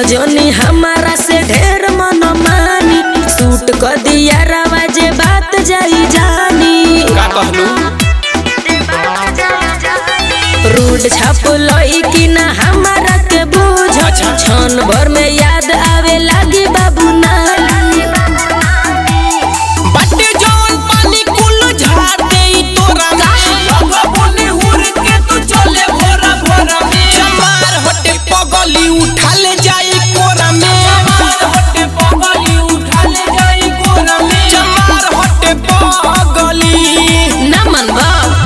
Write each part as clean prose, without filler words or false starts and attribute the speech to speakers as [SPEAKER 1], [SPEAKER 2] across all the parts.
[SPEAKER 1] जोनी हमारा से ढेर मन मानी सूट कर दिया रवाजे बात जाई जानी
[SPEAKER 2] का कहलू
[SPEAKER 1] रूड छाप लई कि ना हमारा के बुझ क्षण भर में याद आवे लागी बाबू नानी
[SPEAKER 2] बटे जौन पानी कुल झाड़ दे तोरा बाबा बोले हुर के तू चले भोरा भोरा में चमार हटे पगली उठा ले जाई कोरा में चमार हटे पगली उठा ले जाई कोरा में चमार हटे पगली
[SPEAKER 1] ना मनवा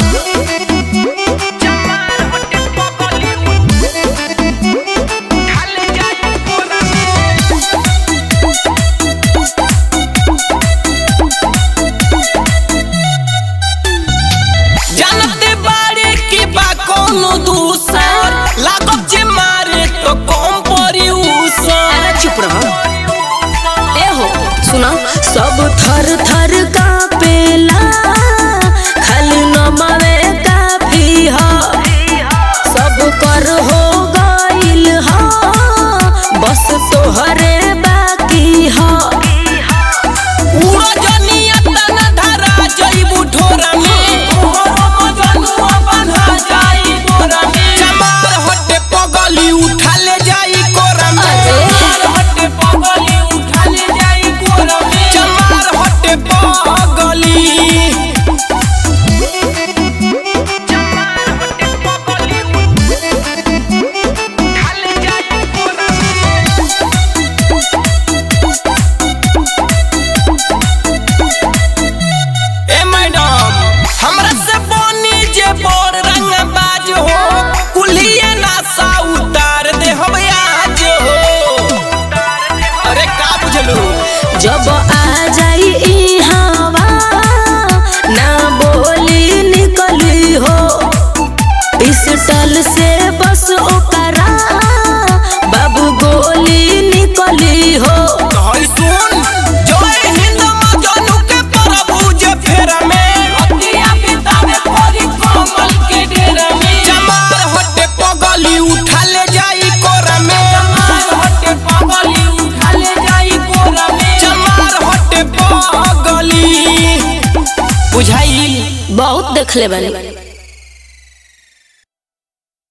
[SPEAKER 2] दूसर लागब जे मारे तो कम परी उसर
[SPEAKER 1] चुप रहो ए हो सुना सब थर थर कांपेला खाली नमवे काफी हो सब कर हो गइल हो बस तोहरे बाकी हो
[SPEAKER 2] उड़ा जनिया तना धरा जइबू ठोरा में उठा ले जाई कोरा में हटे पगली उठा ले जाई कोरा में चमार हटे पगली चमार हटे पगली उठा ले जाई कोरा में ए मैडम हमरा से बनी जे बोर रंग बाज हो कुलिए ना उतार दे हम आज हो अरे का बुझलू
[SPEAKER 1] जब आ जाई ई हवा ना बोली निकली हो पिस्टल से बस ओकरा बाबू गोली निकली हो
[SPEAKER 2] हई सुन जय हिंद मजनू के प्रभु जे फेरा में अतिया पिता में परी कमल के डेरा में चमार हटे पगली उठा ले जाई कोरा में चमार हटे पगली उठा ले जाई कोरा में चमार हटे पगली बुझाई
[SPEAKER 1] बहुत देखले बानी।